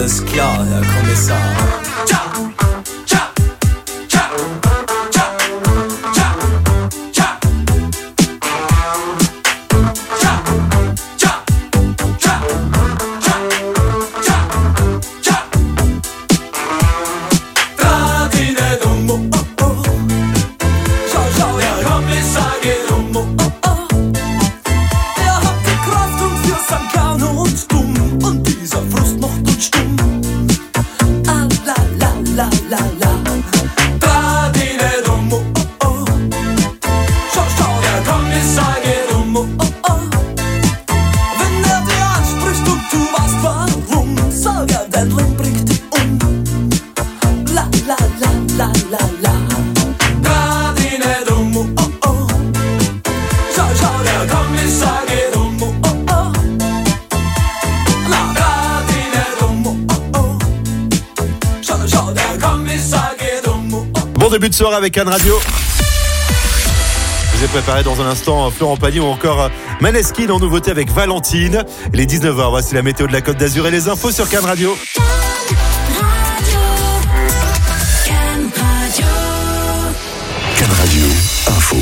alles klar, Herr Kommissar. Bon début de soirée avec Cannes Radio. Je vous ai préparé dans un instant Florent Pagny ou encore Maneskin en nouveauté avec Valentine. Il est 19h, voici la météo de la Côte d'Azur et les infos sur Cannes Radio. Cannes Radio, info.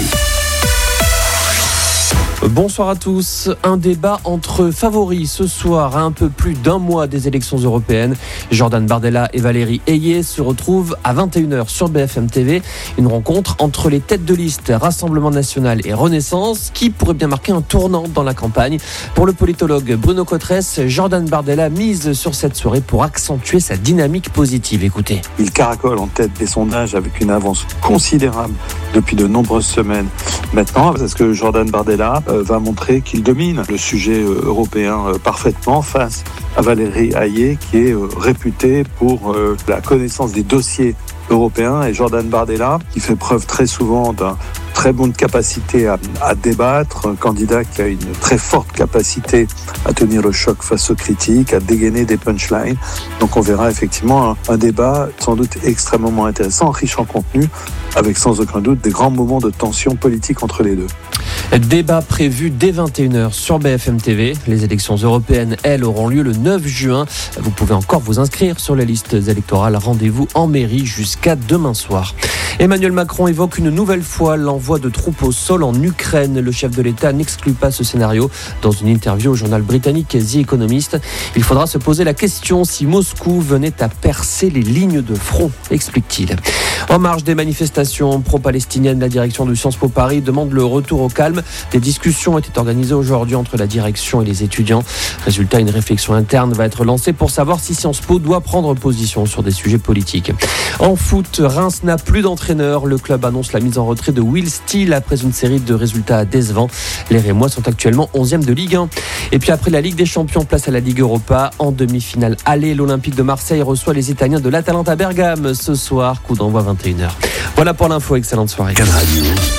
Bonsoir à tous. Un débat entre favoris ce soir à un peu plus d'un mois des élections européennes. Jordan Bardella et Valérie Ayé se retrouvent à 21h sur BFM TV. Une rencontre entre les têtes de liste Rassemblement National et Renaissance qui pourrait bien marquer un tournant dans la campagne. Pour le politologue Bruno Cotresse, Jordan Bardella mise sur cette soirée pour accentuer sa dynamique positive. Écoutez. Il caracole en tête des sondages avec une avance considérable depuis de nombreuses semaines. Maintenant, est-ce que Jordan Bardella va montrer qu'il domine le sujet européen parfaitement face à Valérie Ayé qui est réputée pour la connaissance des dossiers européens, et Jordan Bardella qui fait preuve très souvent d'un très bonne capacité à débattre, un candidat qui a une très forte capacité à tenir le choc face aux critiques, à dégainer des punchlines. Donc on verra effectivement un débat sans doute extrêmement intéressant, riche en contenu, avec sans aucun doute des grands moments de tension politique entre les deux. Débat prévu dès 21h sur BFM TV. Les élections européennes, elles, auront lieu le 9 juin. Vous pouvez encore vous inscrire sur les listes électorales. Rendez-vous en mairie jusqu'à demain soir. Emmanuel Macron évoque une nouvelle fois l'envoi de troupes au sol en Ukraine. Le chef de l'État n'exclut pas ce scénario. Dans une interview au journal britannique The Economist, il faudra se poser la question si Moscou venait à percer les lignes de front, explique-t-il. En marge des manifestations pro-palestiniennes, la direction du Sciences Po Paris demande le retour au calme. Des discussions étaient organisées aujourd'hui entre la direction et les étudiants. Résultat, une réflexion interne va être lancée pour savoir si Sciences Po doit prendre position sur des sujets politiques. En foot, Reims n'a plus d'entraîneur. Le club annonce la mise en retrait de Will Steele après une série de résultats décevants. Les Rémois sont actuellement 11e de Ligue 1. Et puis après la Ligue des Champions, place à la Ligue Europa. En demi-finale aller, l'Olympique de Marseille reçoit les Italiens de l'Atalanta Bergame ce soir. Coup d'envoi 21h. Voilà pour l'info, excellente soirée. Cannes Radio,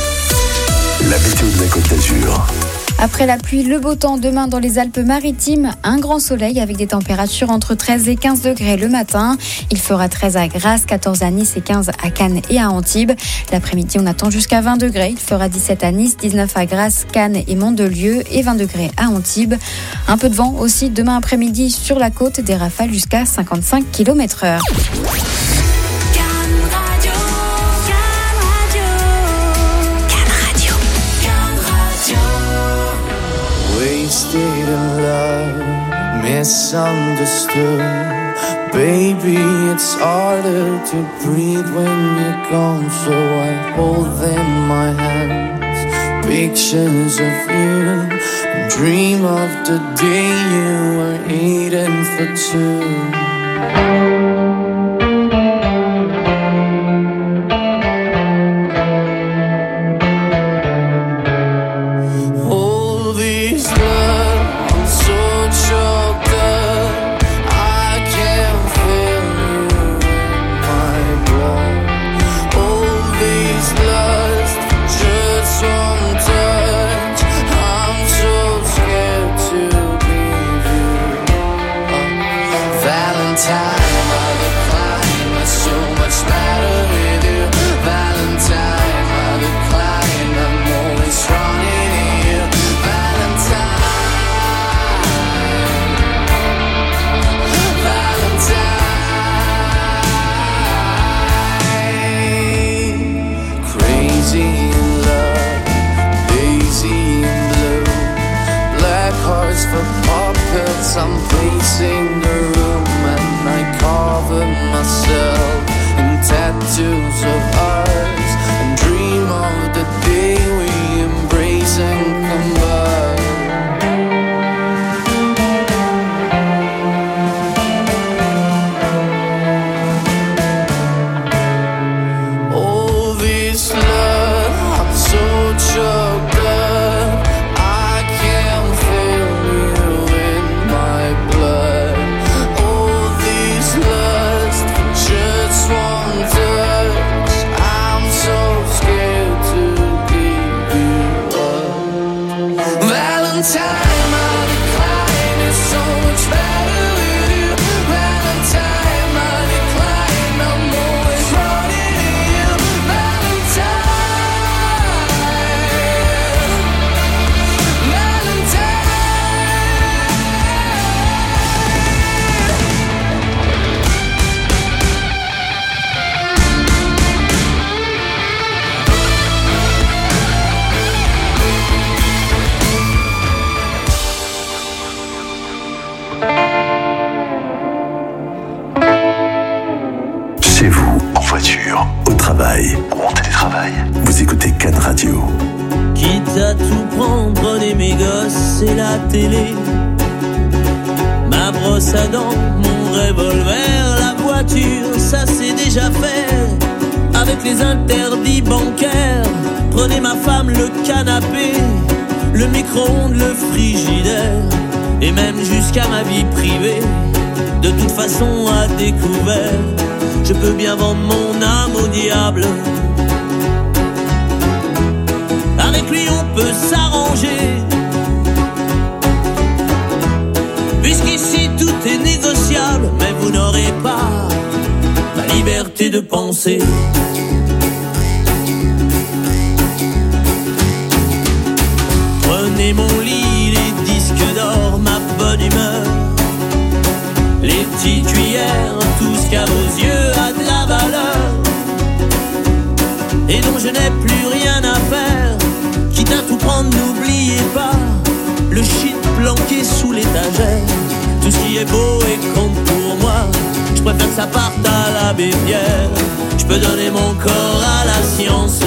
la météo de la Côte d'Azur. Après la pluie, le beau temps demain dans les Alpes-Maritimes. Un grand soleil avec des températures entre 13 et 15 degrés le matin. Il fera 13 à Grasse, 14 à Nice et 15 à Cannes et à Antibes. L'après-midi, on attend jusqu'à 20 degrés. Il fera 17 à Nice, 19 à Grasse, Cannes et Mandelieu et 20 degrés à Antibes. Un peu de vent aussi demain après-midi sur la côte, des rafales jusqu'à 55 km/h. Wasted in love, misunderstood. Baby, it's harder to breathe when you're gone. So I hold in my hands pictures of you and dream of the day you were eating for two. Valentine. just for puppets. I'm pacing the room and I cover myself in tattoos of ours and dream of the day we embrace and combine. Choked up, I can feel you in my blood. All these lust, just one touch. I'm so scared to give you up. Valentine, my decline is so much better with you. Valentine, my decline, I'm always running to you. Valentine. Chez vous, en voiture, au travail ou en télétravail, vous écoutez Cannes Radio. Quitte à tout prendre, prenez mes gosses et la télé. Ma brosse à dents, mon revolver, la voiture, ça c'est déjà fait. Avec les interdits bancaires, prenez ma femme, le canapé, le micro-ondes, le frigidaire, et même jusqu'à ma vie privée. De toute façon à découvert, je peux bien vendre mon âme au diable. Avec lui on peut s'arranger, puisqu'ici tout est négociable. Mais vous n'aurez pas la liberté de penser. Prenez mon lit, les disques d'or, ma bonne humeur, les petites cuillères, tout ce qu'à vos yeux a de la valeur et dont je n'ai plus rien à faire. Quitte à tout prendre, n'oubliez pas le shit planqué sous l'étagère. Tout ce qui est beau et compte pour moi, je préfère que ça parte à la bébière. Je peux donner mon corps à la science.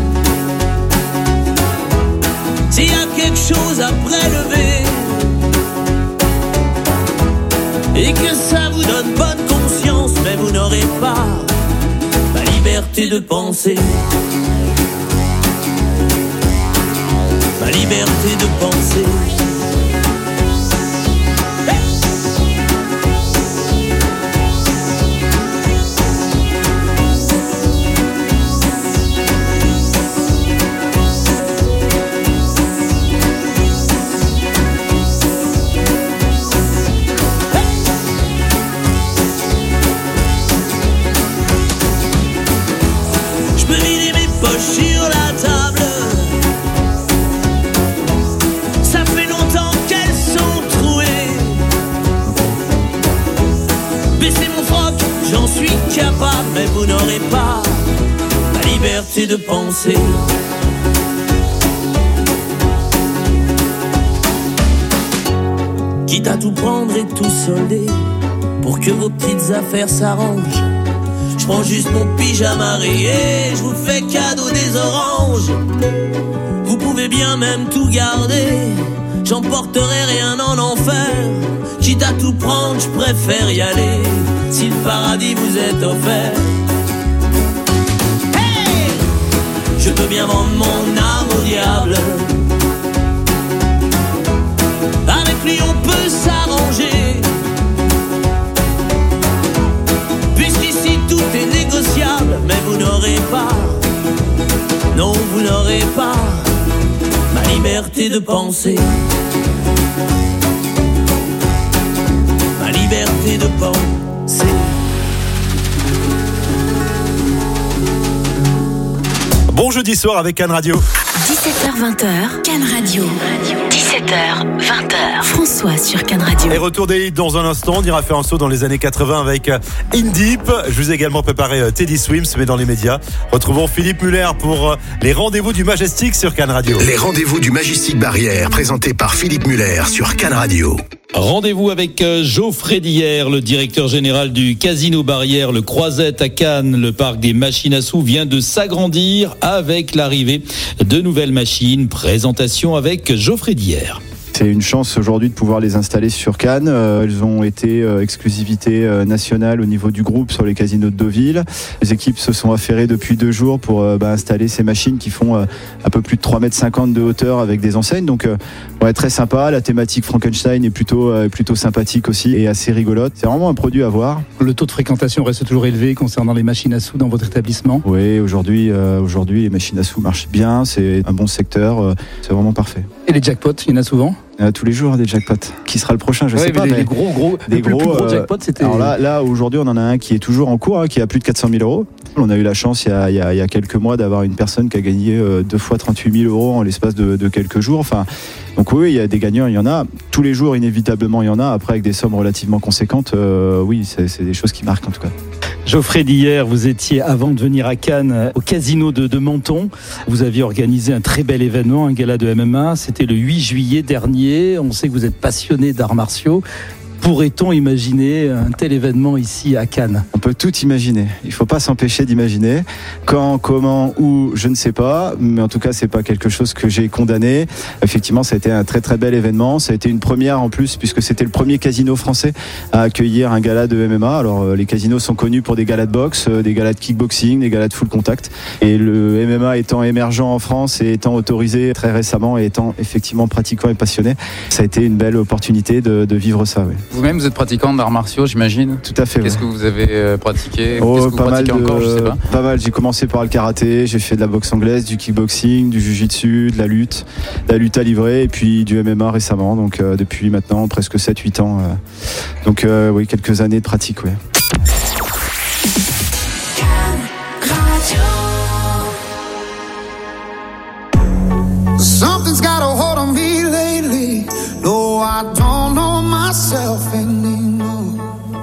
S'il y a quelque chose à prélever et que ça vous donne bonne conscience, mais vous n'aurez pas la liberté de penser. Ma liberté de penser. Je peux vider mes poches sur la table. J'en suis capable, mais vous n'aurez pas la liberté de penser. Quitte à tout prendre et tout solder pour que vos petites affaires s'arrangent, je prends juste mon pyjama rayé, je vous fais cadeau des oranges. Vous pouvez bien même tout garder, j'emporterai rien en enfer. Quitte à tout prendre, je préfère y aller si le paradis vous est offert. Hey! Je peux bien vendre mon âme au diable. Avec lui on peut s'arranger, puisqu'ici tout est négociable. Mais vous n'aurez pas, non vous n'aurez pas ma liberté de penser. Ma liberté de penser. Bonjour jeudi soir avec Cannes Radio. 17h-20h, Cannes Radio. 17h-20h, François sur Cannes Radio. Et retour des hits dans un instant. On ira faire un saut dans les années 80 avec In Deep. Je vous ai également préparé Teddy Swims, mais dans les médias. Retrouvons Philippe Muller pour les rendez-vous du Majestic sur Cannes Radio. Les rendez-vous du Majestic Barrière, présentés par Philippe Muller sur Cannes Radio. Rendez-vous avec Geoffrey Dier, le directeur général du Casino Barrière, le Croisette à Cannes. Le parc des machines à sous vient de s'agrandir avec l'arrivée de nouvelles machines. Présentation avec Geoffrey Dier. C'est une chance aujourd'hui de pouvoir les installer sur Cannes. Elles ont été exclusivité nationale au niveau du groupe sur les casinos de Deauville. Les équipes se sont affairées depuis 2 jours pour installer ces machines qui font un peu plus de 3,50 m de hauteur avec des enseignes. Donc très sympa. La thématique Frankenstein est plutôt sympathique aussi et assez rigolote. C'est vraiment un produit à voir. Le taux de fréquentation reste toujours élevé concernant les machines à sous dans votre établissement ? Oui, aujourd'hui les machines à sous marchent bien. C'est un bon secteur. C'est vraiment parfait. Et les jackpots, il y en a souvent ? Tous les jours des jackpots. Qui sera le prochain, je sais pas. Les gros jackpots, c'était. Alors là aujourd'hui, on en a un qui est toujours en cours, qui a plus de 400 000 euros. On a eu la chance il y a quelques mois d'avoir une personne qui a gagné 2 fois 38 000 euros en l'espace de quelques jours. Enfin, donc oui, il y a des gagnants, il y en a. Tous les jours, inévitablement, il y en a. Après, avec des sommes relativement conséquentes, oui, c'est des choses qui marquent en tout cas. Geoffrey Dier, vous étiez, avant de venir à Cannes, au casino de Menton. Vous aviez organisé un très bel événement, un gala de MMA. C'était le 8 juillet dernier. On sait que vous êtes passionné d'arts martiaux. Pourrait-on imaginer un tel événement ici à Cannes ? On peut tout imaginer. Il ne faut pas s'empêcher d'imaginer. Quand, comment, où, je ne sais pas. Mais en tout cas, c'est pas quelque chose que j'ai condamné. Effectivement, ça a été un très très bel événement. Ça a été une première en plus, puisque c'était le premier casino français à accueillir un gala de MMA. Alors, les casinos sont connus pour des galas de boxe, des galas de kickboxing, des galas de full contact. Et le MMA étant émergent en France et étant autorisé très récemment et étant effectivement pratiquant et passionné, ça a été une belle opportunité de vivre ça. Oui. Vous-même, vous êtes pratiquant d'arts martiaux, j'imagine ? Tout à fait. Qu'est-ce que vous avez pratiqué ? Qu'est-ce que vous pas pratiquez mal encore, je sais pas. Pas mal. J'ai commencé par le karaté, j'ai fait de la boxe anglaise, du kickboxing, du jiu-jitsu, de la lutte à livrer et puis du MMA récemment. Donc depuis maintenant presque 7-8 ans. Donc oui, quelques années de pratique, oui. Something's got a hold on me lately. No, I don't know myself anymore.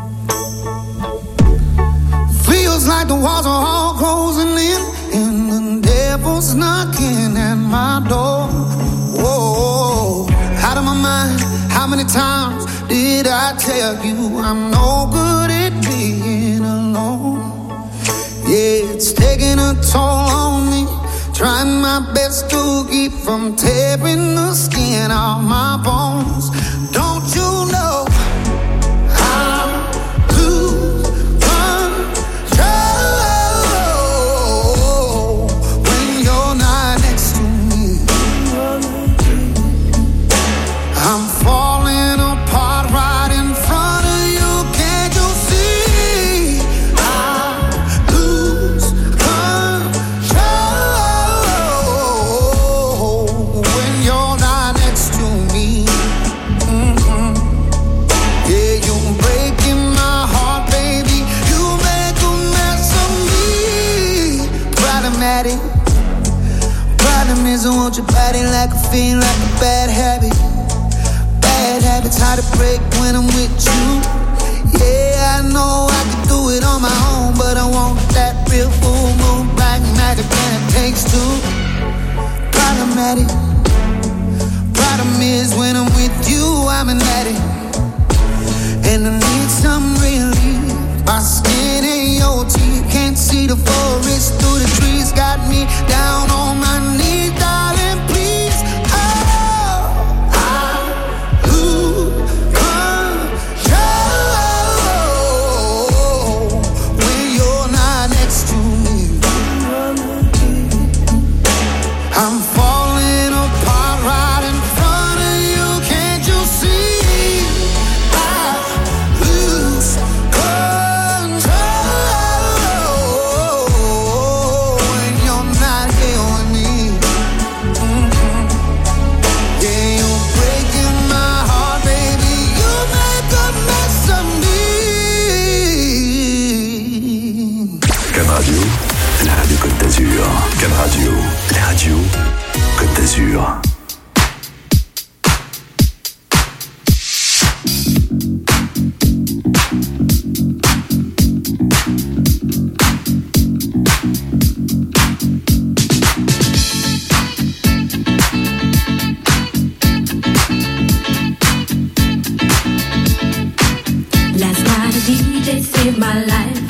Feels like the walls are all closing in, and the devil's knocking at my door. Whoa, out of my mind. How many times did I tell you I'm no good at being alone? Yeah, it's taking a toll on me. Trying my best to keep from tearing the skin off my bones. Don't you know I lose control when you're not next to me? I'm falling apart right in front of you. Can't you see? I lose control when you're not next to me. Yeah, you're breaking my heart, baby. You make a mess of me. Problematic. Problem is I want your body like a fiend, like a bad habit. Bad habits hard to break when I'm with you. Yeah, I know I can do it on my own, but I want that real full moon black magic, and it takes two. Problematic. Problem is when I'm with you, I'm an addict, and I need some relief. My skin ain't your teeth, can't see the forest through the trees. Got me down on my knees, darling, please. Oh, I lose control when you're not next to me. I'm falling apart right in front of you. Can't you see? I lose control DJ saved my life.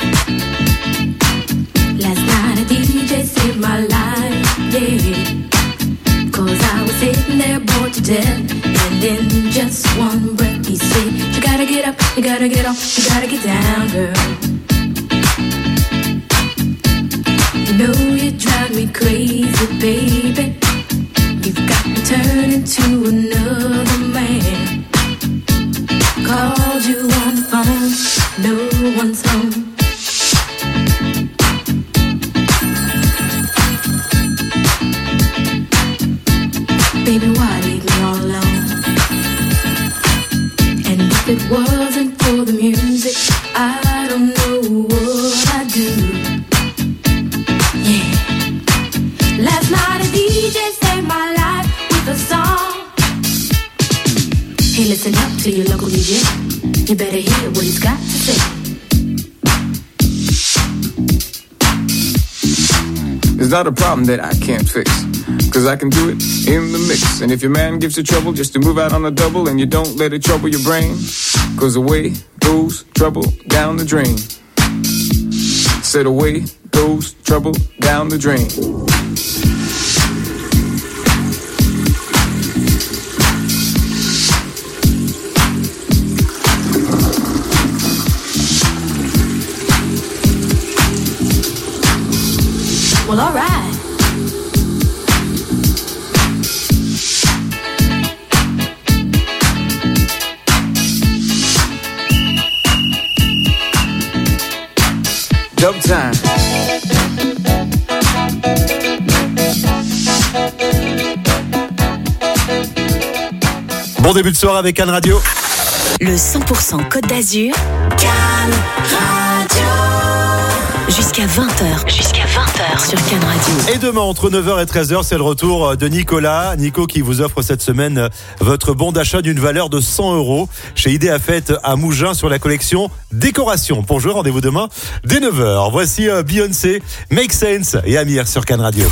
Last night a DJ saved my life, yeah. 'Cause I was sitting there bored to death, and in just one breath he said, you gotta get up, you gotta get off, you gotta get down, girl. You know you drive me crazy, baby. You've got me turning to another man. Called you on the phone, no one's home. Baby, why leave me all alone? And if it wasn't for the music, I don't know what I'd do. Yeah. Last night a DJ saved my life with a song. Hey, listen up to your local DJ. You better hear what he's got to say. It's not a problem that I can't fix, 'cause I can do it in the mix. And if your man gives you trouble just to move out on a double, and you don't let it trouble your brain, 'cause away goes trouble down the drain. Said away goes trouble down the drain. Well, all right. Dub time. Bon début de soirée avec Cannes Radio. Le 100% Côte d'Azur, Cannes Radio. Jusqu'à 20h. Jusqu'à 20h sur Cannes Radio. Et demain, entre 9h et 13h, c'est le retour de Nicolas. Nico qui vous offre cette semaine votre bon d'achat d'une valeur de 100 € chez Idéa Fête à Mougins sur la collection Décoration. Pour jouer, rendez-vous demain dès 9h. Voici Beyoncé, Make Sense et Amir sur Cannes Radio.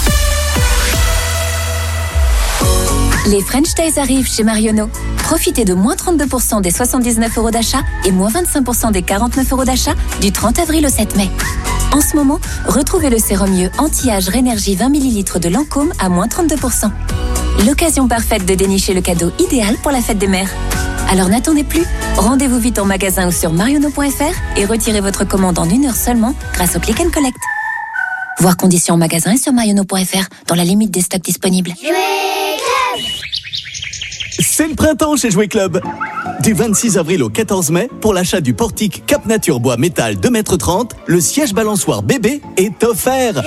Les French Days arrivent chez Marionneau. Profitez de moins 32% des 79 € d'achat et moins 25% des 49 € d'achat du 30 avril au 7 mai. En ce moment, retrouvez le sérum mieux anti-âge Rénergie 20 ml de Lancôme à moins 32%. L'occasion parfaite de dénicher le cadeau idéal pour la fête des mères. Alors n'attendez plus, rendez-vous vite en magasin ou sur marionneau.fr et retirez votre commande en 1 heure seulement grâce au Click and Collect. Voir conditions en magasin et sur marionneau.fr dans la limite des stocks disponibles. C'est le printemps chez Jouet Club. Du 26 avril au 14 mai, pour l'achat du portique Cap Nature Bois Métal 2,30 m, le siège balançoire bébé est offert.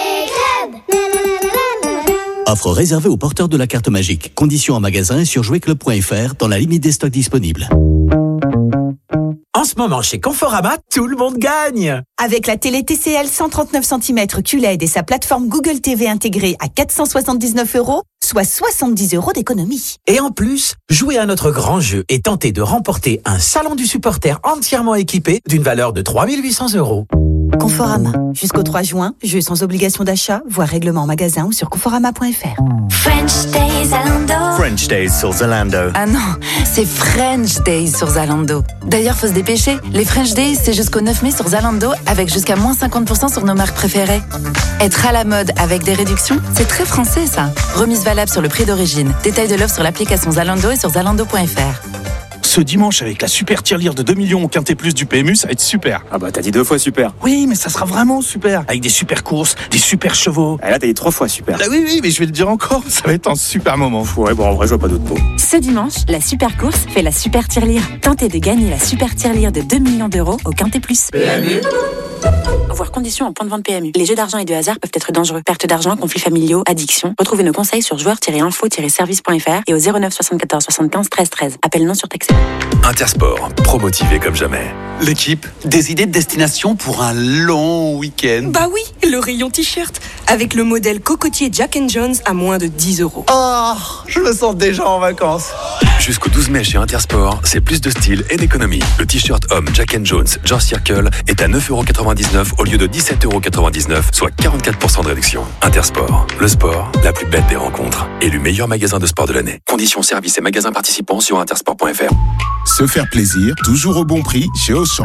Offre réservée aux porteurs de la carte magique. Conditions en magasin et sur jouetclub.fr dans la limite des stocks disponibles. En ce moment, chez Conforama, tout le monde gagne. Avec la télé TCL 139 cm QLED et sa plateforme Google TV intégrée à 479 €, soit 70 € d'économie. Et en plus, jouez à notre grand jeu et tentez de remporter un salon du supporter entièrement équipé d'une valeur de 3 800 €. Conforama. Jusqu'au 3 juin, jeu sans obligation d'achat, voire règlement en magasin ou sur conforama.fr. French Days Zalando. French Days sur Zalando. Ah non, c'est French Days sur Zalando. D'ailleurs, faut se dépêcher. Les French Days, c'est jusqu'au 9 mai sur Zalando avec jusqu'à moins 50% sur nos marques préférées. Être à la mode avec des réductions, c'est très français ça. Remise valable sur le prix d'origine. Détail de l'offre sur l'application Zalando et sur zalando.fr. Ce dimanche, avec la super tirelire de 2 millions au Quintet Plus du PMU, ça va être super. Ah bah t'as dit 2 fois super. Oui, mais ça sera vraiment super. Avec des super courses, des super chevaux. Et là t'as dit 3 fois super. Ah oui, mais je vais le dire encore, ça va être un super moment. Ouais, bon en vrai je vois pas d'autres mots. Ce dimanche, la super course fait la super tirelire. Tentez de gagner la super tirelire de 2 millions d'euros au Quintet Plus. PMU. Voir conditions en point de vente PMU. Les jeux d'argent et de hasard peuvent être dangereux. Perte d'argent, conflits familiaux, addiction. Retrouvez nos conseils sur joueurs-info-service.fr et au 09 74 75 13 13. Appel non surtaxé. Intersport, promotivé comme jamais. L'équipe, des idées de destination pour un long week-end. Bah oui, le rayon t-shirt, avec le modèle cocotier Jack & Jones à moins de 10 €. Oh, je me sens déjà en vacances. Jusqu'au 12 mai chez Intersport, c'est plus de style et d'économie. Le t-shirt homme Jack & Jones George Circle est à 9,99 € au lieu de 17,99 €, soit 44% de réduction. Intersport, le sport, la plus belle des rencontres. Élu meilleur magasin de sport de l'année. Conditions, services et magasins participants sur intersport.fr. Se faire plaisir, toujours au bon prix chez Auchan.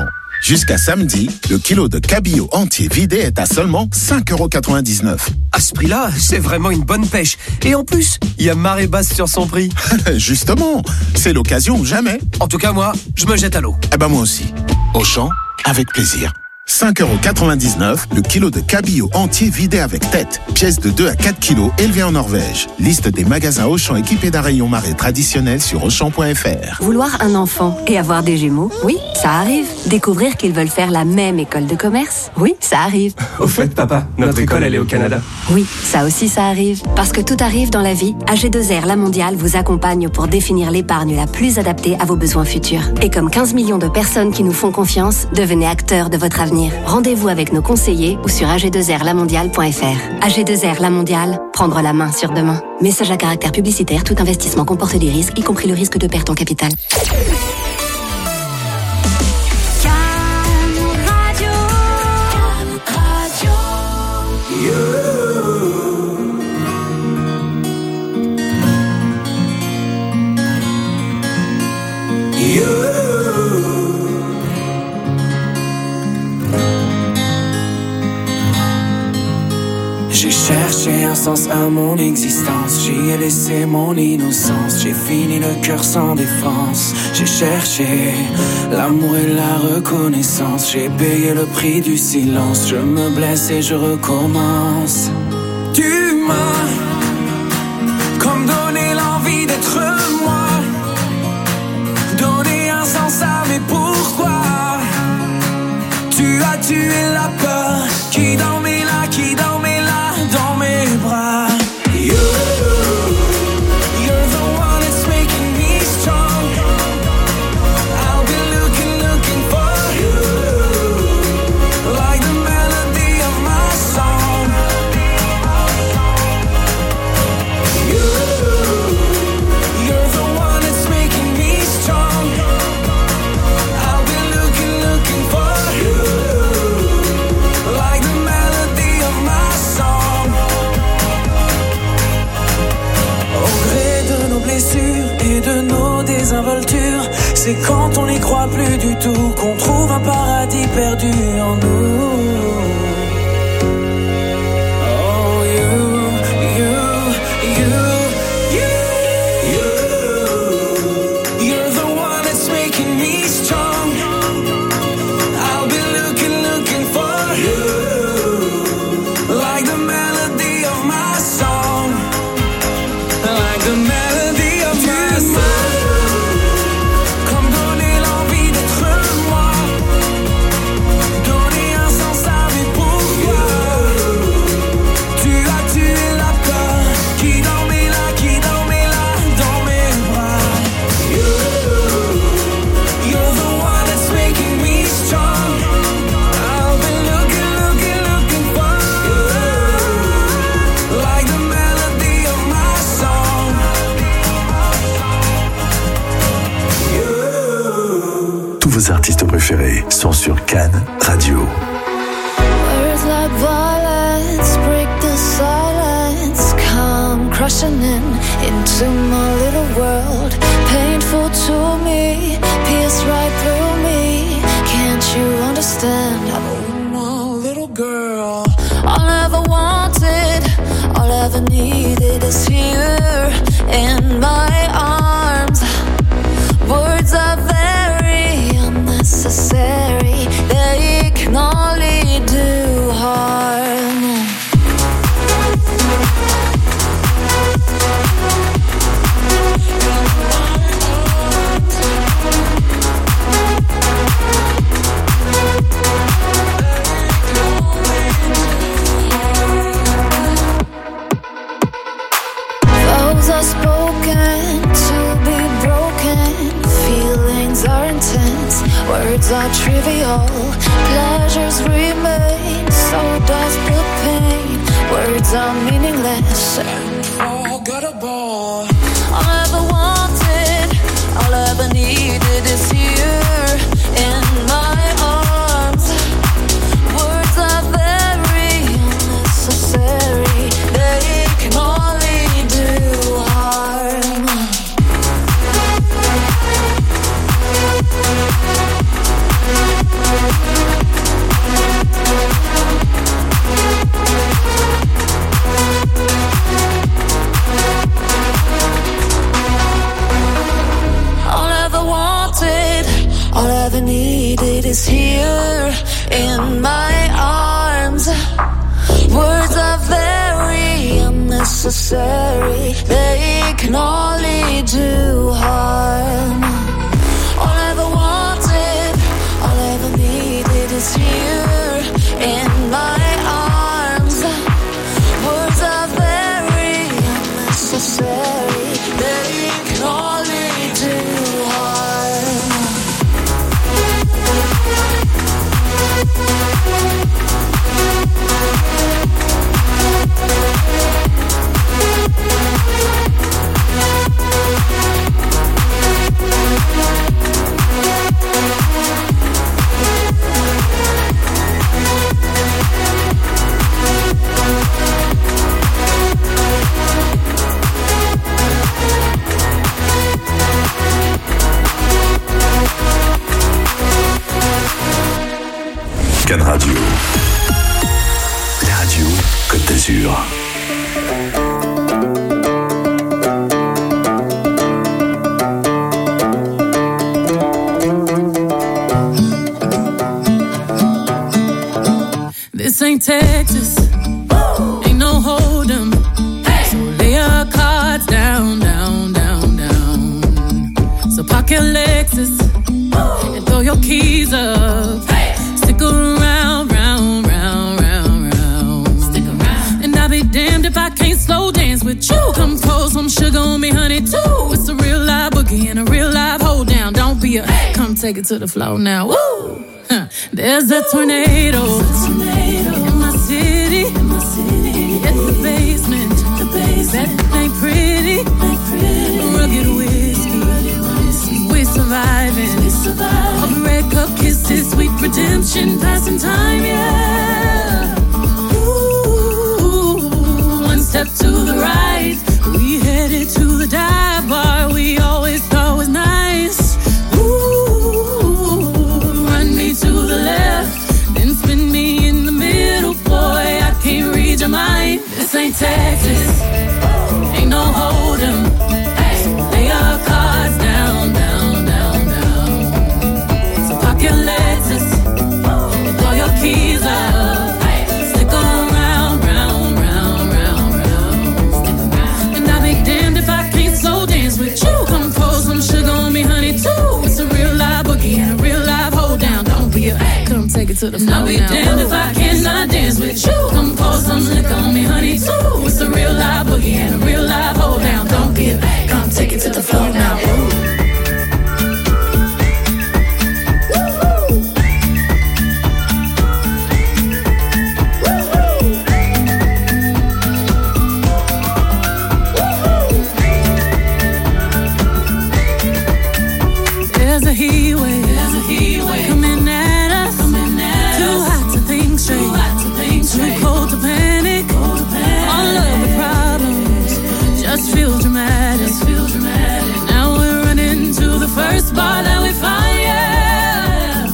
Jusqu'à samedi, le kilo de cabillaud entier vidé est à seulement 5,99 €. À ce prix-là, c'est vraiment une bonne pêche. Et en plus, il y a marée basse sur son prix. Justement, c'est l'occasion ou jamais. En tout cas, moi, je me jette à l'eau. Eh ben moi aussi. Auchan, avec plaisir. 5,99 € le kilo de cabillaud entier vidé avec tête. Pièce de 2 à 4 kilos élevée en Norvège. Liste des magasins Auchan équipés d'un rayon marée traditionnel sur Auchan.fr. Vouloir un enfant et avoir des jumeaux, oui, ça arrive. Découvrir qu'ils veulent faire la même école de commerce, oui, ça arrive. Au fait, papa, notre école, elle est au Canada. Oui, ça aussi, ça arrive. Parce que tout arrive dans la vie, AG2R La Mondiale vous accompagne pour définir l'épargne la plus adaptée à vos besoins futurs. Et comme 15 millions de personnes qui nous font confiance, devenez acteurs de votre avenir. Rendez-vous avec nos conseillers ou sur ag2rlamondiale.fr. AG2R La Mondiale, prendre la main sur demain. Message à caractère publicitaire, tout investissement comporte des risques, y compris le risque de perte en capital. J'ai cherché un sens à mon existence, j'y ai laissé mon innocence, j'ai fini le cœur sans défense. J'ai cherché l'amour et la reconnaissance, j'ai payé le prix du silence, je me blesse et je recommence. Tu m'as comme donné l'envie d'être moi, donné un sens à mes pourquoi. Tu as tué la peur qui dormait là, qui dormait là dans mes bras. You're the one that's making me strong. I'll be looking for you, like the melody of my song. You're the one that's making me strong. I'll be looking for you, like the melody of my song. Au gré de nos blessures et de nos désinvoltures, c'est quand on n'y croit plus du tout qu'on trouve un paradis perdu en nous. Oh, you're the one that's making me strong. I'll be looking for you, like the melody of my song, like the melody of my song. Comme donner l'envie d'être moi, donner un sens à mes pourquoi. Tu as tué la peur qui dormait là dans mes bras. You're the one that's making me strong. I'll be looking for you, like the melody of my song. Tous vos artistes préférés sont sur Cannes Radio. Words like violence break the silence, come crushing into my little world. Painful to me, pierce right through me. Can't you understand? I'm a little girl. All I ever wanted, all I ever needed is here in my arms. Words are very unnecessary, they can only do harm. Vows are spoken to be broken. Feelings are intense, words are trivial. Pleasures remain, so does the pain. Words are meaningless and forgettable. All I ever wanted, all I ever needed is here in my arms. Words are very unnecessary, they can only do harm. All I ever needed is here in my arms. Words are very unnecessary. They can only do harm. All I ever wanted, all I ever needed is here in my arms. Words are very unnecessary. They can only do harm. Can Radio, la radio Côte d'Azur. This ain't Texas, ain't no hold'em. So lay your cards down, down, down, down. So park your Lexus and throw your keys up. Stick around, round, round, round, round. Stick around. And I'll be damned if I can't slow dance with you. Come pour some sugar on me, honey, too. It's a real live boogie and a real live hold down. Don't be a come take it to the floor now. Woo! There's a tornado in my city. It's the basement. That ain't pretty. Rugged whiskey. We're surviving. All the red cup kisses, sweet redemption, passing time, yeah. Ooh, one step to the right, we headed to the dive bar we always thought was nice. Ooh, run me to the left, then spin me in the middle, boy, I can't read your mind. This ain't Texas, ain't no hold'em. Lay your cards down, down, down, down. So park your Lexus, throw your keys up. Stick around, round, round, round, round. And I'll be damned if I can't slow dance with you. Come pour some sugar on me, honey, too. It's a real live boogie and a real live hold down. Don't be a come take it to the floor. I'll be damned if I cannot dance with you. Come pour some liquor on me, honey, too. It's a real live boogie and a real live hold down. Don't be a come take it to the floor now. There's a heat wave coming at us. Too hot to think straight, too cold to panic. All of the problems just feel dramatic. Now we're running to the first bar that we find, yeah.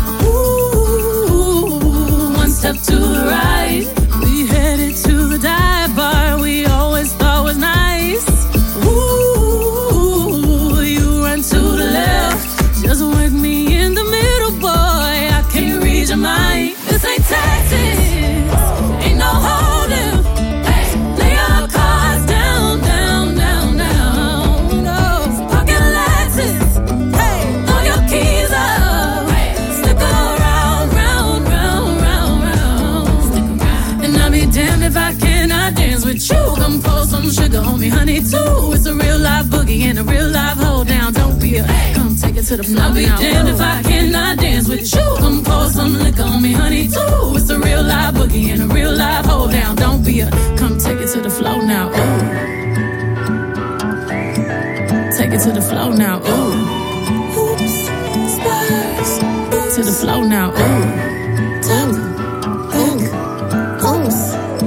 Ooh, one step to the right, we headed to the dive bar we always thought was nice. Ooh, you run to the left, just work me in the middle, boy, I can't read your mind. This ain't Texas, ain't no hold'em. Lay your cards down, down, down, down. No, pocket Lexus, throw your keys up. Stick around, round, round, round, round. And I'll be damned if I cannot dance with you. Come pour some sugar on me, honey, too. It's a real live boogie and a real live hold down. Don't be a come take it to the floor. I'll be damned if I cannot dance with you. Come pour some liquor on me, honey, too. It's a real live boogie and a real live hold down. Don't be a come take it to the floor now. Ooh. Take it to the floor now. Ooh. Oops, spurs. To the floor now. Ooh. Tap. Hook. Oops.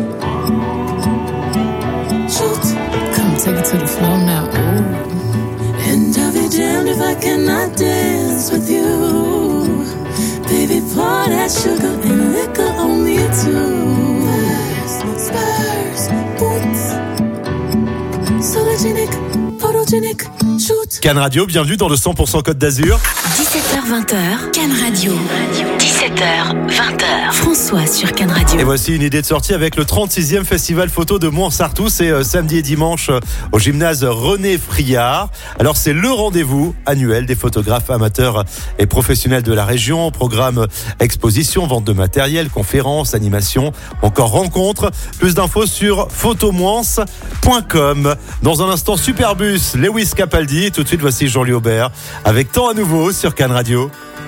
Shoot. Come take it to the floor now. Ooh. And I'll be damned if I cannot dance with you. Baby, pour that sugar and liquor on me too. Spurs, boots, sologenic, photogenic. photogenic, shoot. Can Radio, bienvenue dans le 100% Côte d'Azur. 17h-20h, Can Radio. 17h-20h, François sur Can Radio. Et voici une idée de sortie avec le 36e Festival Photo de Mouansartou. C'est samedi et dimanche au gymnase René Friard. Alors c'est le rendez-vous annuel des photographes amateurs et professionnels de la région. Programme exposition, vente de matériel, conférences, animations, encore rencontres. Plus d'infos sur photomouans.com. Dans un instant, Superbus, Lewis Capaldi. Tout de suite, voici Jean-Louis Aubert avec Temps à nouveau sur Can Radio.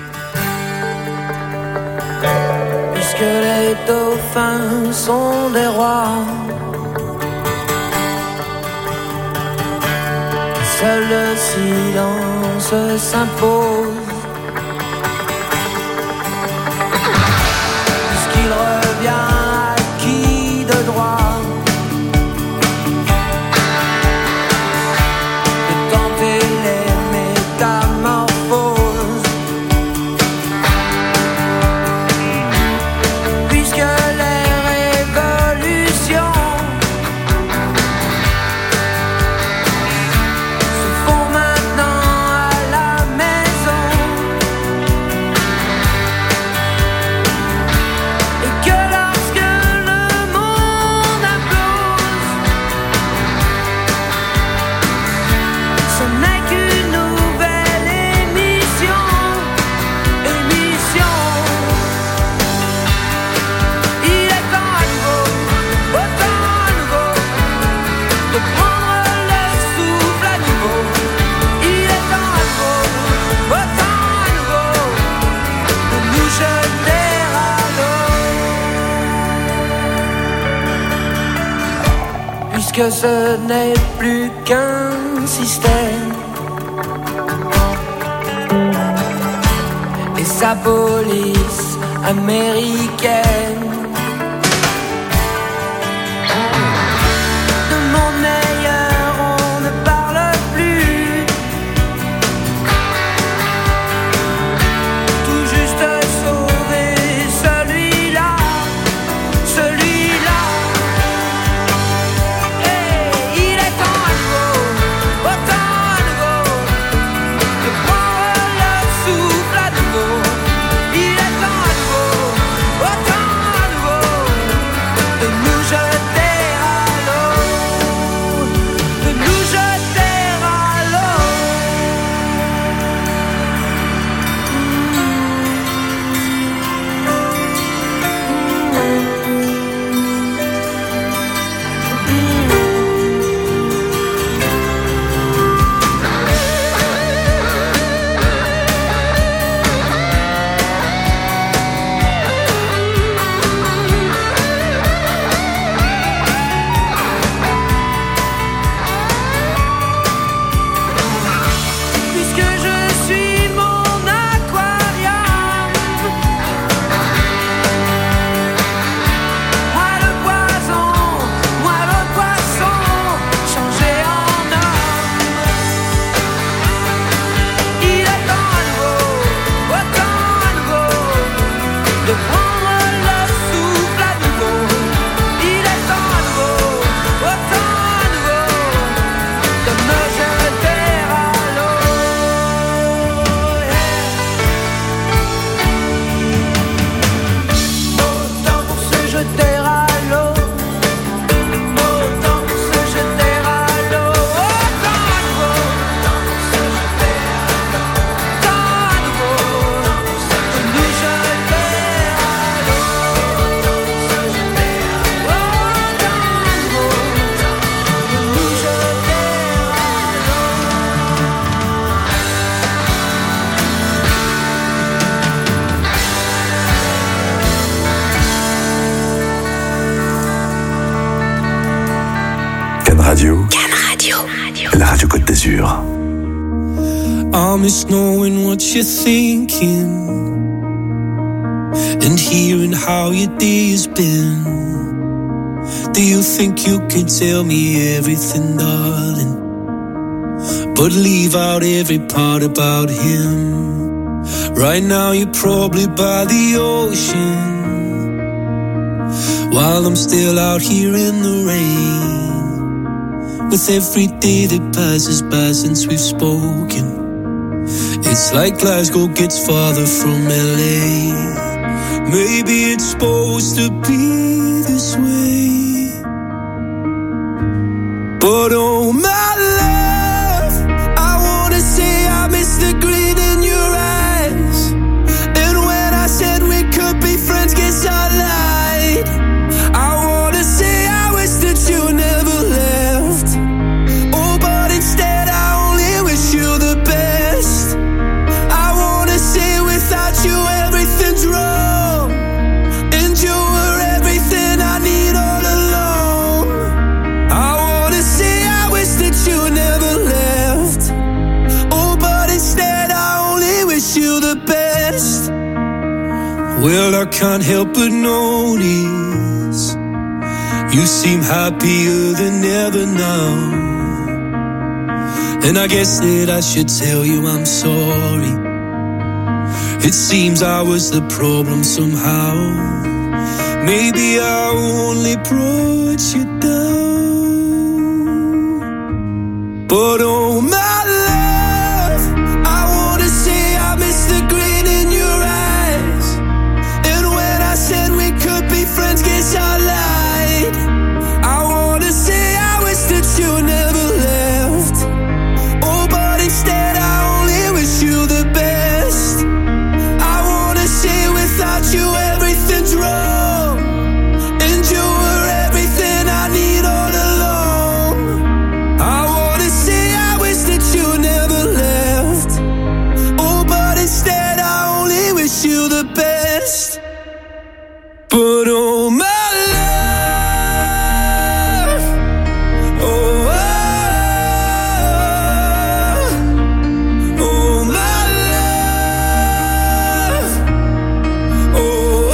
Puisque les dauphins sont des rois, seul le silence s'impose. Puisqu'il revient acquis de droit de tenter les métamorphoses. Puisque les révolutions se font maintenant à la maison, et que lorsque le monde implose, ce n'est qu'une nouvelle émission. Il est temps à nouveau, autant à nouveau, de prendre le souffle à nouveau. Il est temps à nouveau, autant à nouveau, de nous jeter à l'eau. Puisque ce n'est plus qu'un système et sa police américaine. De monde meilleur on ne parle plus, tout juste sauver celui-là, celui-là. Et il est temps à nouveau, autant à nouveau, de prendre le souffle à nouveau. Il est temps à nouveau, autant à nouveau, de nous jeter à l'eau, de nous jeter à l'eau. Puisque je suis mon aquarium, moi le poison, moi le poisson, changé en homme. Il est temps à nouveau, autant à nouveau, de prendre le souffle à nouveau. Il est temps à nouveau, autant à nouveau, de me jeter à l'eau. Autant pour se jeter à l'eau, autant pour se jeter à l'eau, autant à nouveau, autant à nouveau, de nous jeter à l'eau, autant à nouveau, de nous jeter à Can Radio. La radio Côte d'Azur. I miss knowing what you're thinking and hearing how your day's been. Do you think you can tell me everything, darling, but leave out every part about him? Right now you're probably by the ocean, while I'm still out here in the rain, with every day that passes by since we've spoken. It's like Glasgow gets farther from LA. Maybe it's supposed to be this way. But oh my love, I wanna say I miss the green in your eyes. And when I said we could be friends, guess I lied. I wanna say I wish that you never left. Oh, but instead I only wish you the best. I wanna say without you everything's wrong, and you were everything I need all along. I wanna say I wish that you never left. Oh, but instead I only wish you the best. Well, I can't help but notice you seem happier than ever now. And I guess that I should tell you I'm sorry. It seems I was the problem somehow. Maybe I only brought you down. But oh my love, I wanna say I miss the green in your eyes. And when I said we could be friends, guess I lied. I wanna say I wish that you never left. Oh, but instead I only wish you the best. I wanna say without you everything's wrong, and you were everything I need all along. I wanna say I wish that you never left. Oh, but instead I only wish you the best. But oh my love, oh, oh my love, oh,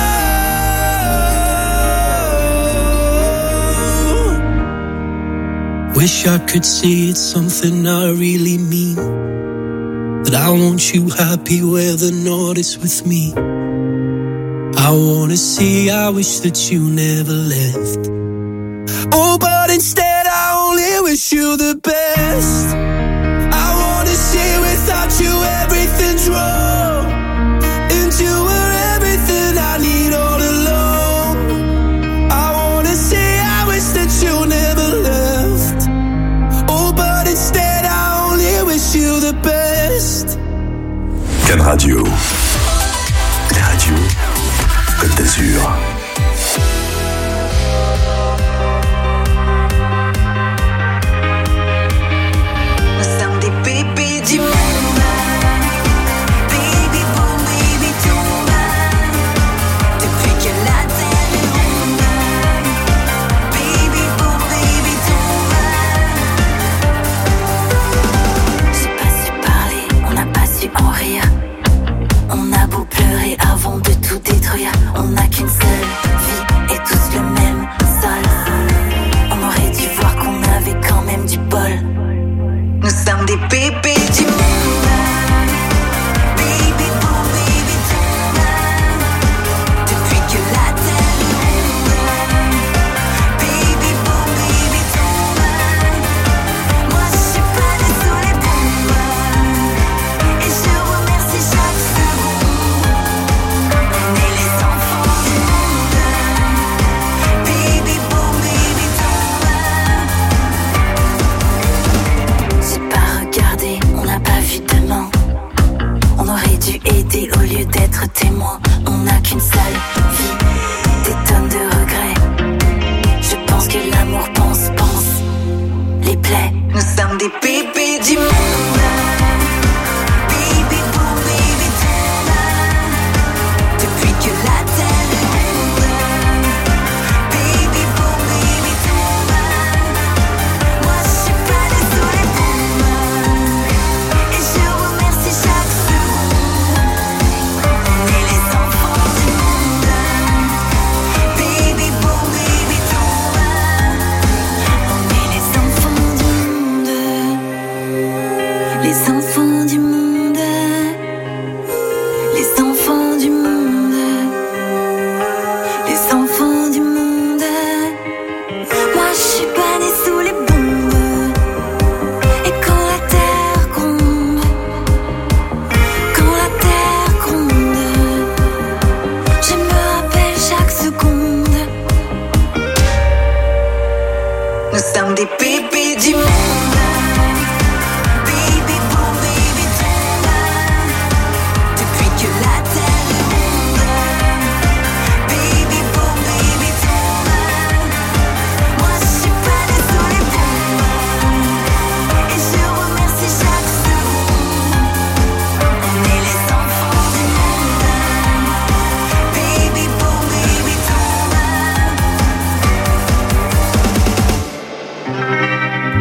wish I could say it's something I really mean, that I want you happy where the north is with me. I wanna say I wish that you never left. Oh, but instead I only wish you the best. I wanna say without you everything's wrong, and you were everything I need all along. I wanna say I wish that you never left. Oh, but instead I only wish you the best. Can Radio. Les radios Côte d'Azur. Nous sommes des bébés du monde. Baby boom, baby tombe. Depuis que la terre est ronde. Baby boom, baby tombe. J'ai pas su parler, on n'a pas su en rire. On a beau pleurer avant de tout détruire. On n'a qu'une seule vie et tous le même sol. On aurait dû voir qu'on avait quand même du bol. Nous sommes des bébés du monde. Baby boom, baby tombe. Depuis que la terre est ronde. Baby boom, baby tombe. Moi je suis pas sous les bombes. Et je remercie chaque seconde. On est les enfants du monde. Baby boom, baby tombe. J'ai pas regardé, on n'a pas vu demain. On aurait dû aider au lieu d'être témoin. On n'a qu'une seule vie, des tonnes de regrets. Je pense que l'amour pense les plaies. Nous sommes des bébés du monde. Baby boom, baby tombe. Depuis que la terre est ronde. Baby boom, baby tombe. Moi je suis pas sous les bombes. Et je remercie chaque seconde. On est les enfants du monde. Baby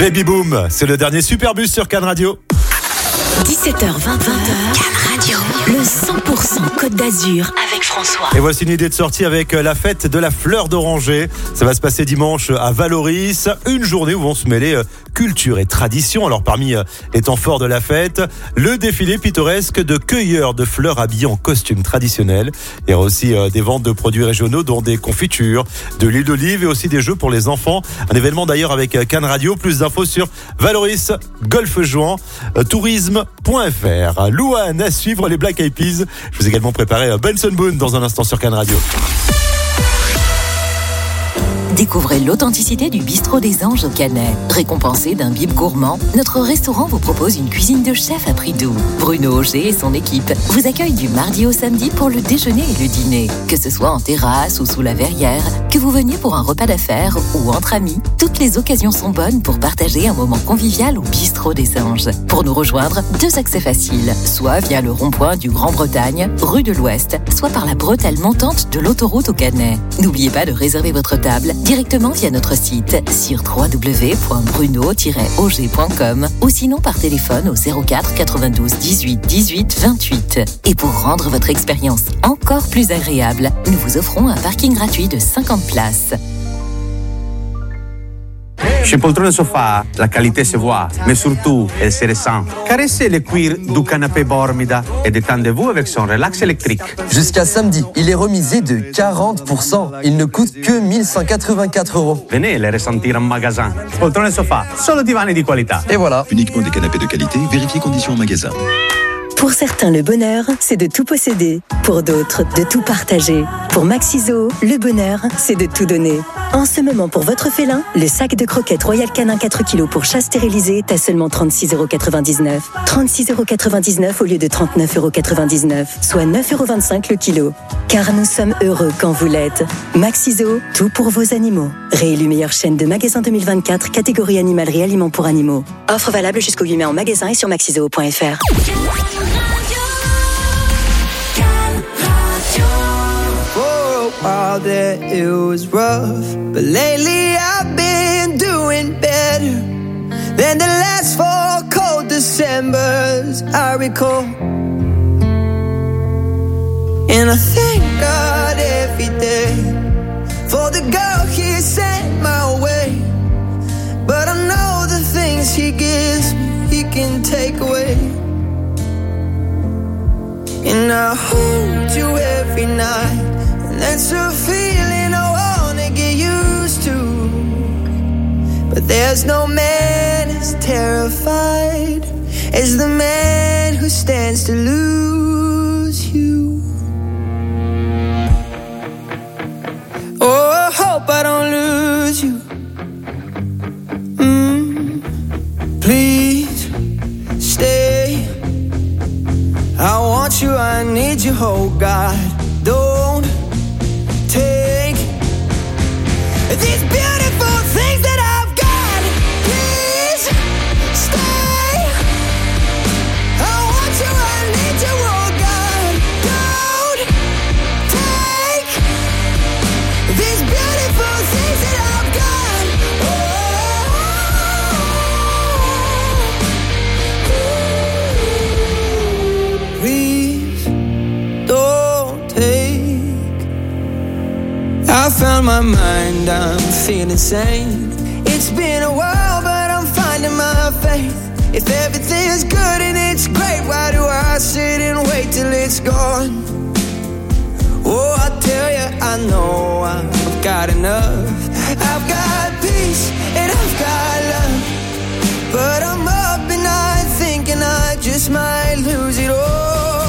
Baby Boom, c'est le dernier Superbus sur Cannes Radio. 17h-20h, Cannes Radio, le 100% Côte d'Azur avec François. Et voici une idée de sortie avec la fête de la fleur d'oranger. Ça va se passer dimanche à Valoris. Une journée où vont se mêler culture et tradition. Alors parmi les temps forts de la fête, le défilé pittoresque de cueilleurs de fleurs habillés en costume traditionnel. Il y aura aussi des ventes de produits régionaux dont des confitures, de l'huile d'olive et aussi des jeux pour les enfants. Un événement d'ailleurs avec Cannes Radio. Plus d'infos sur Valoris, Golfe Juan, tourisme.fr. Louane à suivre, les Black Eyed Peas. Je vous ai également préparé Benson Boone dans un instant sur Cannes Radio. Découvrez l'authenticité du bistrot des Anges au Canet. Récompensé d'un bib gourmand, notre restaurant vous propose une cuisine de chef à prix doux. Bruno Auger et son équipe vous accueillent du mardi au samedi pour le déjeuner et le dîner. Que ce soit en terrasse ou sous la verrière, que vous veniez pour un repas d'affaires ou entre amis, toutes les occasions sont bonnes pour partager un moment convivial au bistrot des Anges. Pour nous rejoindre, 2 accès faciles, soit via le rond-point du Grand-Bretagne, rue de l'Ouest, soit par la bretelle montante de l'autoroute au Canet. N'oubliez pas de réserver votre table directement via notre site sur www.bruno-auger.com ou sinon par téléphone au 04 92 18 18 28. Et pour rendre votre expérience encore plus agréable, nous vous offrons un parking gratuit de 50 places. Chez Poltrone Sofa, la qualité se voit, mais surtout, elle se ressent. Caressez le cuir du canapé Bormida et détendez-vous avec son relax électrique. Jusqu'à samedi, il est remisé de 40%. Il ne coûte que 1184 €. Venez le ressentir en magasin. Poltrone Sofa, solo divani di qualità. Et voilà. Uniquement des canapés de qualité, vérifiez conditions en magasin. Pour certains, le bonheur, c'est de tout posséder. Pour d'autres, de tout partager. Pour Maxiso, le bonheur, c'est de tout donner. En ce moment, pour votre félin, le sac de croquettes Royal Canin 4 kg pour chat stérilisé est à seulement 36,99 €. 36,99 € au lieu de 39,99 €, soit 9,25 € le kilo. Car nous sommes heureux quand vous l'êtes. Maxiso, tout pour vos animaux. Réélu meilleure chaîne de magasins 2024, catégorie animalerie aliments pour animaux. Offre valable jusqu'au 8 mai en magasin et sur maxiso.fr. While there it was rough, but lately I've been doing better than the last 4 cold Decembers I recall. And I thank God every day for the girl He sent my way. But I know the things He gives me, He can take away. And I hold you every night. That's a feeling I wanna get used to. But there's no man as terrified as the man who stands to lose you. Oh, I hope I don't lose you. Please stay. I want you, I need you, oh God. Don't take these beautiful things that I've got. Please stay. I want you, I need you, oh God. Don't take these beautiful things that I've got. Please don't take. I found my mind, I'm feeling sane. It's been a while, but I'm finding my faith. If everything's good and it's great, why do I sit and wait till it's gone? Oh, I tell you, I know I've got enough. I've got peace and I've got love. But I'm up and I'm thinking I just might lose it all.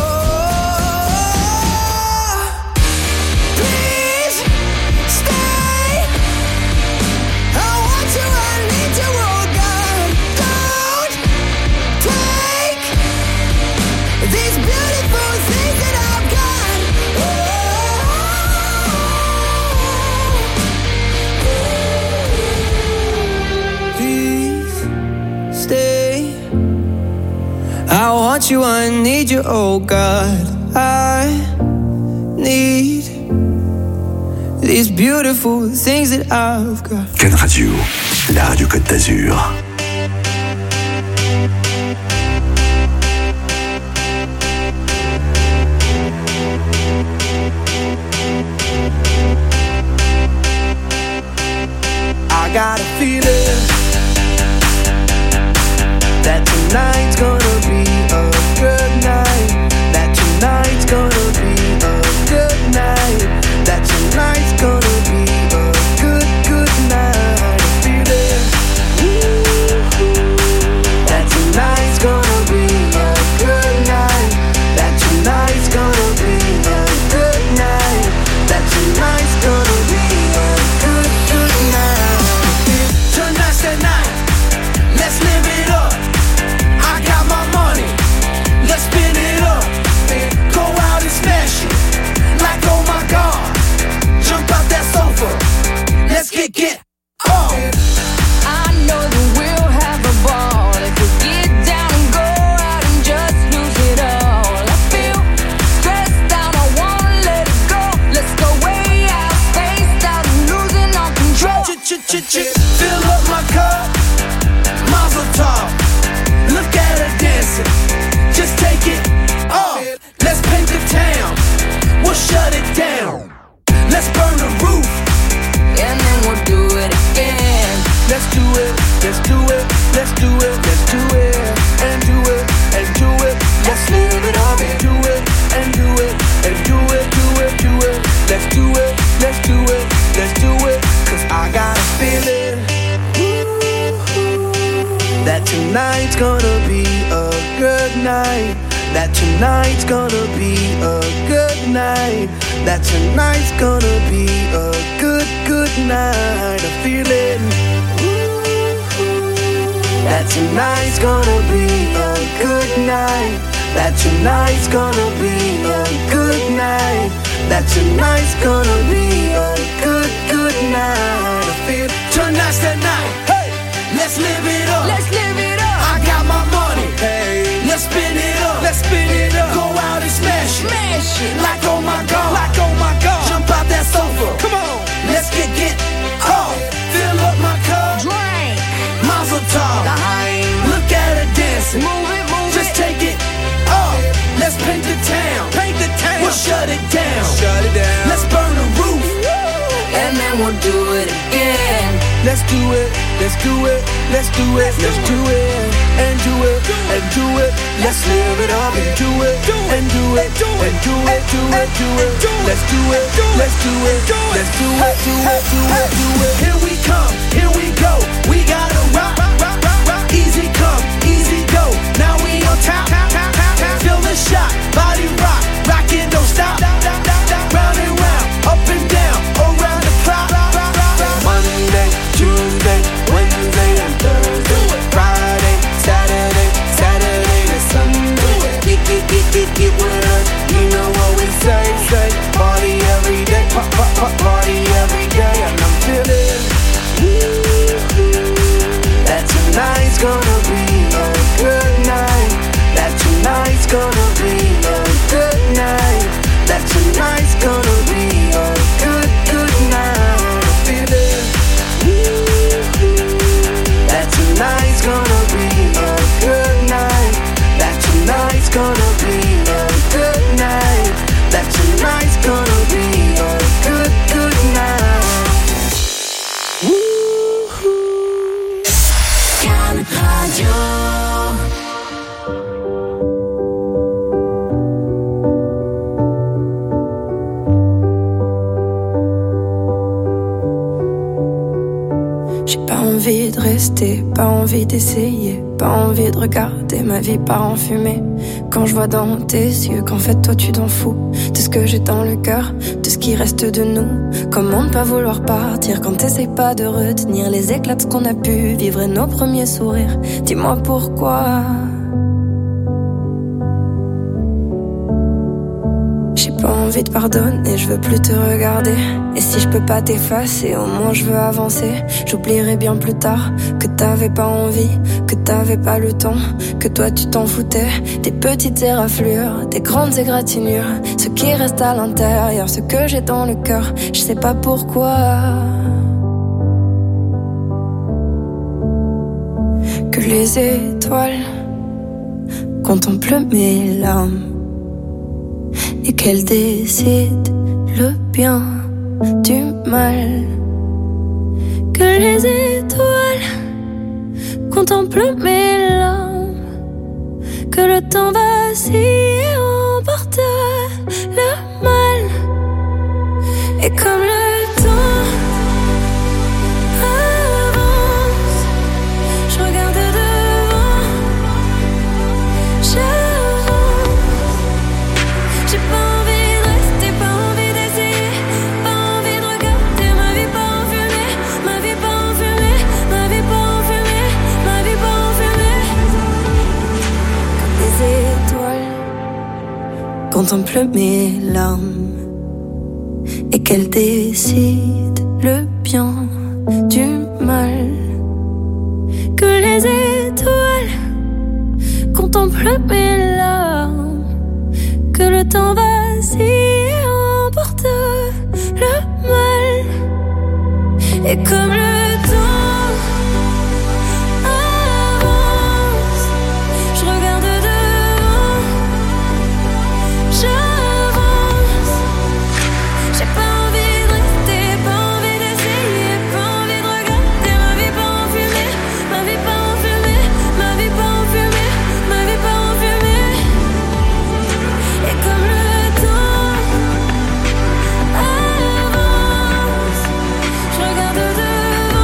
I want you, I need you, oh God. I need these beautiful things that I've got. Cannes Radio, la radio Côte d'Azur. tonight's gonna be a good night. That tonight's gonna be a good, good night. I feel it. That tonight's gonna be a good night. That tonight's gonna be a good night. That tonight's gonna be a good, good night. I feel tonight's the night. Hey, let's live it up. Let's live it up. I got my money. Hey, let's spin it up. Let's spin it up. Go out and smash it. Smash it. Like oh my god. Like oh my god. Jump out that sofa. Come on. Let's get off. Fill up my cup. Drink. Mazel tov. Look at her dancing. Move it, move Just it. take it off. Let's paint the town. Paint the town. We'll shut it down. Shut it down. Let's burn the roof. And then we'll do it again. Let's do it. Let's do it. Let's do it. Let's do it. And do it. And do it. Let's live it up and do it. And do it. And do it. Do it. Do it. Let's do it. Let's do it. Let's do it. Do it. Do it. Do it. Here we come. Here we go. We gotta rock. Easy come. Easy go. Now we on top. Feel the shot. Body rock. Rock it. Don't stop. Round and round. Up and down. Around the clock. Monday, Tuesday, Wednesday, and Thursday. Friday, Saturday, Saturday to Sunday. Get with us. You know what we say. Party every day. Party every day. And I'm feeling that tonight's gonna be a good night. That tonight's gonna be a good night. That tonight's gonna be a good, good night. I feel it. That tonight's gonna be a good night. That tonight's gonna be a good night. That tonight's gonna be a good, good night. Can Radio. J'ai pas envie de rester, pas envie d'essayer, pas envie de regarder ma vie part en fumée. Quand je vois dans tes yeux qu'en fait toi tu t'en fous de ce que j'ai dans le cœur, de ce qui reste de nous. Comment ne pas vouloir partir quand t'essayes pas de retenir les éclats de ce qu'on a pu vivre et nos premiers sourires. Dis-moi pourquoi. J'ai pas envie de pardonner, je veux plus te regarder. Et si je peux pas t'effacer, au moins je veux avancer. J'oublierai bien plus tard que t'avais pas envie, que t'avais pas le temps, que toi tu t'en foutais. Des petites éraflures, des grandes égratignures, ce qui reste à l'intérieur, ce que j'ai dans le cœur, je sais pas pourquoi. Que les étoiles contemplent mes larmes et qu'elles décident le bien du mal. Que les étoiles contemplent mes larmes, que le temps vacille et emporte le mal. Et comme le temps avance, je regarde devant, j'avance. J'ai pas envie de rester, pas envie d'essayer, pas envie de regarder ma vie pas en fumée, ma vie pas en fumée, ma vie pas en fumée, ma vie pas en fumée. Comme les étoiles contemplent mes larmes et qu'elles décident le bien du mal. Que les étoiles contemplent mes larmes, que le temps vacille et emporte le mal. Et comme le temps avance, je regarde devant, j'avance. J'ai pas envie de rester, pas envie d'essayer, pas envie de regarder ma vie pas en fumée, ma vie pas en fumée, ma vie pas en fumée, ma vie pas en fumée. Et comme le temps avance, je regarde devant,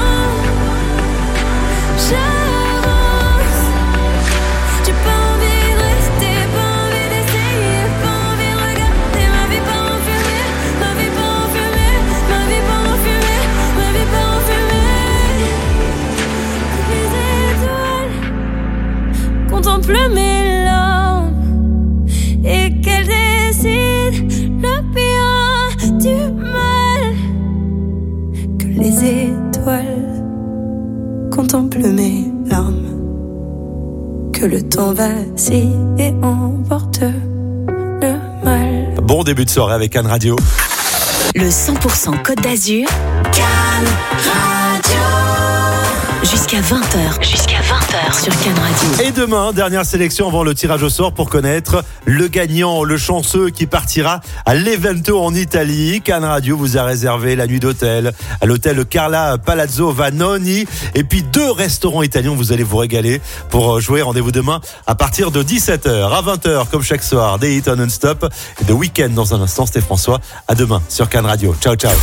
que le temps vacille et emporte le mal. Bon début de soirée avec Cannes Radio. Le 100% Côte d'Azur, Cannes Radio. Jusqu'à 20h. Jusqu'à 20h sur Cannes Radio. Et demain, dernière sélection avant le tirage au sort pour connaître le gagnant, le chanceux qui partira à l'Evento en Italie. Cannes Radio vous a réservé la nuit d'hôtel à l'hôtel Carla Palazzo Vanoni. Et puis 2 restaurants italiens, vous allez vous régaler pour jouer. Rendez-vous demain à partir de 17h à 20h comme chaque soir. Des hits en non-stop et de week-end dans un instant. C'était François. À demain sur Cannes Radio. Ciao, ciao.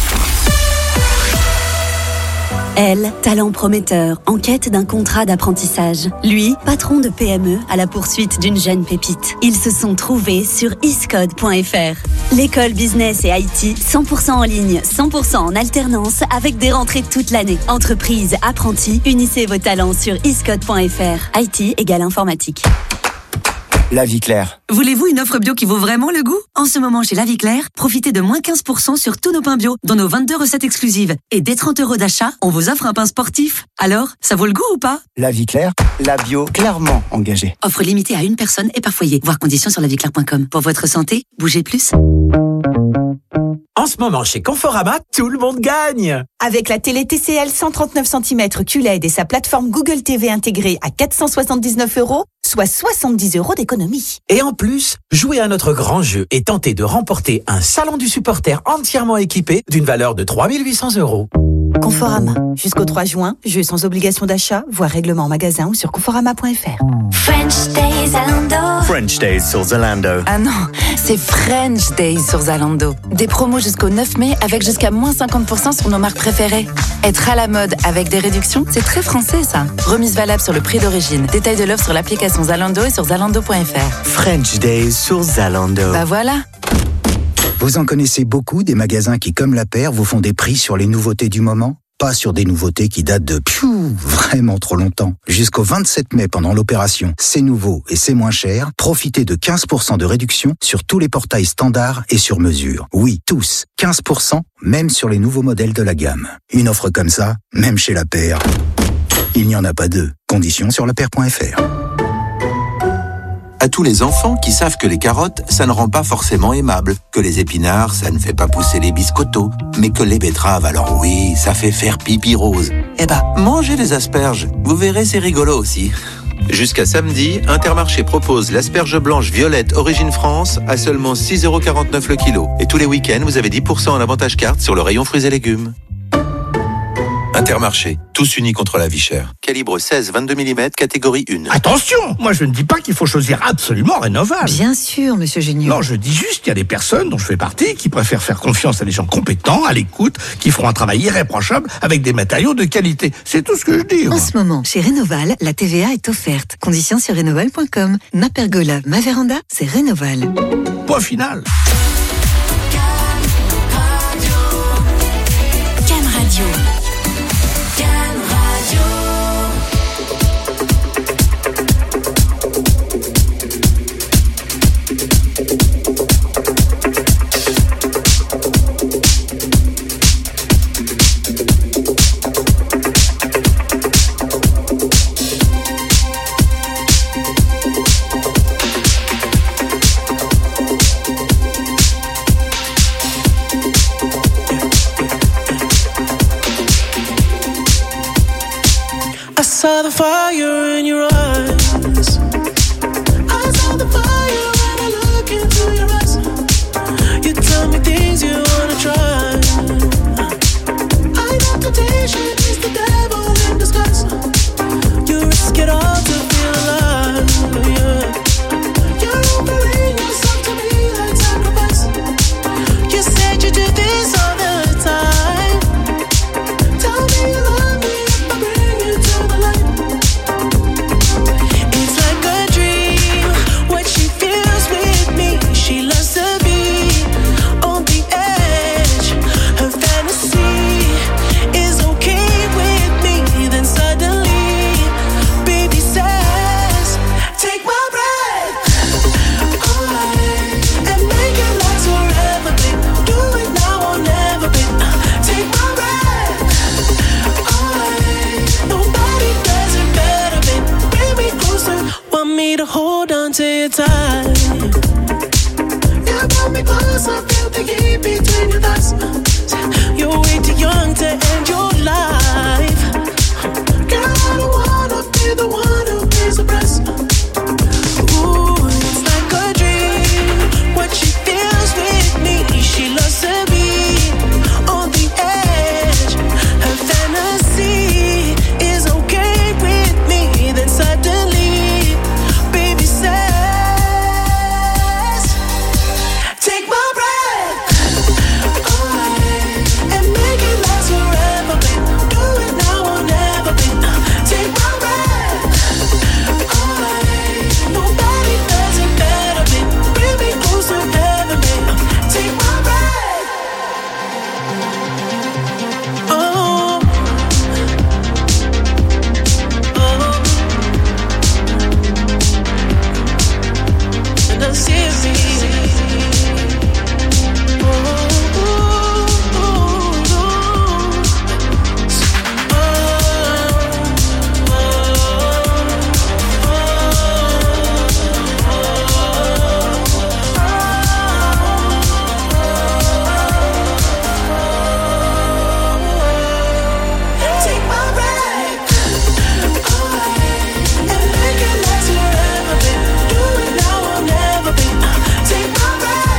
Elle, talent prometteur, en quête d'un contrat d'apprentissage. Lui, patron de PME à la poursuite d'une jeune pépite. Ils se sont trouvés sur iscode.fr. L'école business et IT, 100% en ligne, 100% en alternance, avec des rentrées toute l'année. Entreprise, apprentis, unissez vos talents sur iscode.fr. IT égale informatique. La Vie Claire. Voulez-vous une offre bio qui vaut vraiment le goût ? En ce moment, chez La Vie Claire, profitez de moins 15% sur tous nos pains bio, dont nos 22 recettes exclusives. Et dès 30 € d'achat, on vous offre un pain sportif. Alors, ça vaut le goût ou pas ? La Vie Claire, la bio clairement engagée. Offre limitée à une personne et par foyer. Voir conditions sur laviclaire.com. Pour votre santé, bougez plus. En ce moment, chez Conforama, tout le monde gagne. Avec la télé TCL 139 cm QLED et sa plateforme Google TV intégrée à 479 €, soit 70 € d'économie. Et en plus, jouez à notre grand jeu et tentez de remporter un salon du supporter entièrement équipé d'une valeur de 3 800 €. Conforama. Jusqu'au 3 juin, jeu sans obligation d'achat, voire règlement en magasin ou sur conforama.fr. French Days Zalando. French Days sur Zalando. Ah non, c'est French Days sur Zalando. Des promos jusqu'au 9 mai avec jusqu'à moins 50% sur nos marques préférées. Être à la mode avec des réductions, c'est très français ça. Remise valable sur le prix d'origine. Détail de l'offre sur l'application Zalando et sur zalando.fr. French Days sur Zalando. Bah voilà. Vous en connaissez beaucoup des magasins qui, comme la paire, vous font des prix sur les nouveautés du moment ? Pas sur des nouveautés qui datent de vraiment trop longtemps. Jusqu'au 27 mai pendant l'opération C'est nouveau et c'est moins cher, profitez de 15% de réduction sur tous les portails standards et sur mesure. Oui, tous. 15%, même sur les nouveaux modèles de la gamme. Une offre comme ça, même chez la paire, il n'y en a pas deux. Conditions sur lapaire.fr. À tous les enfants qui savent que les carottes, ça ne rend pas forcément aimable, que les épinards, ça ne fait pas pousser les biscottos, mais que les betteraves, alors oui, ça fait faire pipi rose. Eh ben, mangez les asperges, vous verrez, c'est rigolo aussi. Jusqu'à samedi, Intermarché propose l'asperge blanche violette Origine France à seulement 6,49 € le kilo. Et tous les week-ends, vous avez 10% en avantage carte sur le rayon fruits et légumes. Intermarché, tous unis contre la vie chère. Calibre 16-22 mm, catégorie 1. Attention, moi je ne dis pas qu'il faut choisir absolument Rénoval. Bien sûr, monsieur Géniaux. Non, je dis juste qu'il y a des personnes dont je fais partie qui préfèrent faire confiance à des gens compétents, à l'écoute, qui feront un travail irréprochable avec des matériaux de qualité. C'est tout ce que je dis. En ce moment, chez Rénoval, la TVA est offerte. Conditions sur rénoval.com. Ma pergola, ma véranda, c'est Rénoval. Point final. Cannes Radio. I saw the fire in your eyes. I saw the fire when I look into your eyes. You tell me things you wanna try. I know temptation is the devil in disguise. You risk it all to feel alive, yeah. You're offering yourself to me like sacrifice. You said you do this all the time. Tell me you love me if I bring you to the light. of us, I feel the heat between your thighs. You're way too young to end your life. Girl, I don't wanna be the one